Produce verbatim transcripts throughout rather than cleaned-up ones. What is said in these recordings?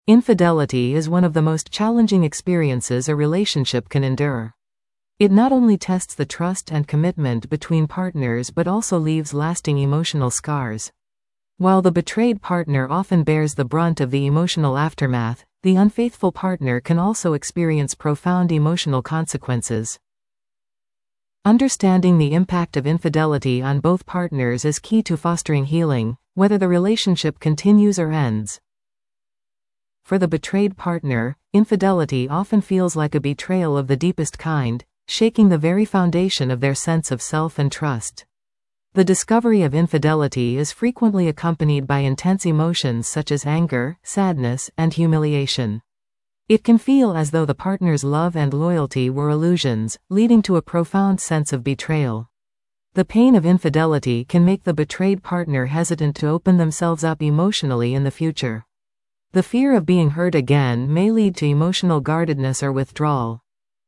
Infidelity is one of the most challenging experiences a relationship can endure. It not only tests the trust and commitment between partners but also leaves lasting emotional scars. While the betrayed partner often bears the brunt of the emotional aftermath, the unfaithful partner can also experience profound emotional consequences. Understanding the impact of infidelity on both partners is key to fostering healing, whether the relationship continues or ends. For the betrayed partner, infidelity often feels like a betrayal of the deepest kind, shaking the very foundation of their sense of self and trust. The discovery of infidelity is frequently accompanied by intense emotions such as anger, sadness, and humiliation. It can feel as though the partner's love and loyalty were illusions, leading to a profound sense of betrayal. The pain of infidelity can make the betrayed partner hesitant to open themselves up emotionally in the future. The fear of being hurt again may lead to emotional guardedness or withdrawal.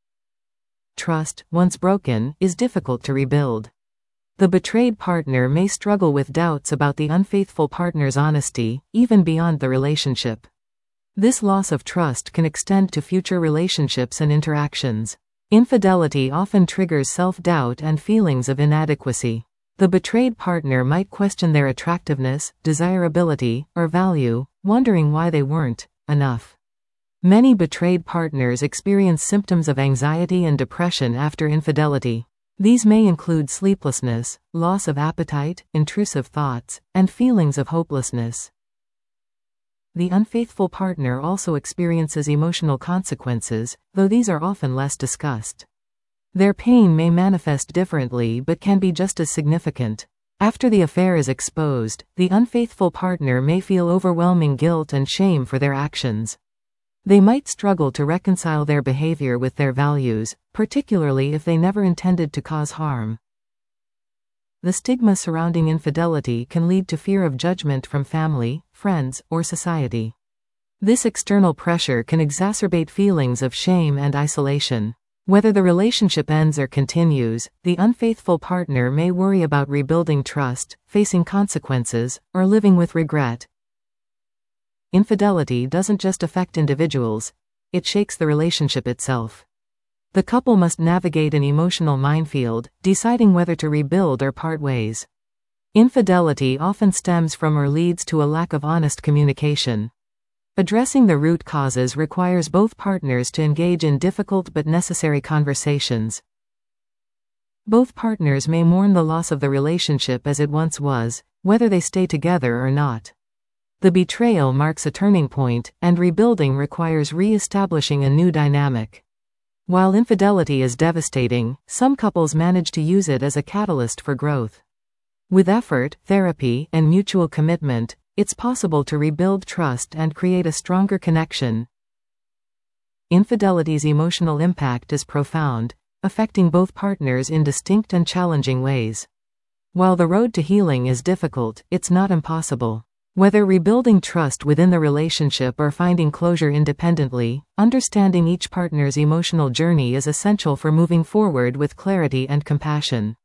Trust, once broken, is difficult to rebuild. The betrayed partner may struggle with doubts about the unfaithful partner's honesty, even beyond the relationship. This loss of trust can extend to future relationships and interactions. Infidelity often triggers self-doubt and feelings of inadequacy. The betrayed partner might question their attractiveness, desirability, or value, wondering why they weren't enough. Many betrayed partners experience symptoms of anxiety and depression after infidelity. These may include sleeplessness, loss of appetite, intrusive thoughts, and feelings of hopelessness. The unfaithful partner also experiences emotional consequences, though these are often less discussed. Their pain may manifest differently but can be just as significant. After the affair is exposed, the unfaithful partner may feel overwhelming guilt and shame for their actions. They might struggle to reconcile their behavior with their values, particularly if they never intended to cause harm. The stigma surrounding infidelity can lead to fear of judgment from family, friends, or society. This external pressure can exacerbate feelings of shame and isolation. Whether the relationship ends or continues, the unfaithful partner may worry about rebuilding trust, facing consequences, or living with regret. Infidelity doesn't just affect individuals, it shakes the relationship itself. The couple must navigate an emotional minefield, deciding whether to rebuild or part ways. Infidelity often stems from or leads to a lack of honest communication. Addressing the root causes requires both partners to engage in difficult but necessary conversations. Both partners may mourn the loss of the relationship as it once was, whether they stay together or not. The betrayal marks a turning point, and rebuilding requires re-establishing a new dynamic. While infidelity is devastating, some couples manage to use it as a catalyst for growth. With effort, therapy, and mutual commitment, it's possible to rebuild trust and create a stronger connection. Infidelity's emotional impact is profound, affecting both partners in distinct and challenging ways. While the road to healing is difficult, it's not impossible. Whether rebuilding trust within the relationship or finding closure independently, understanding each partner's emotional journey is essential for moving forward with clarity and compassion.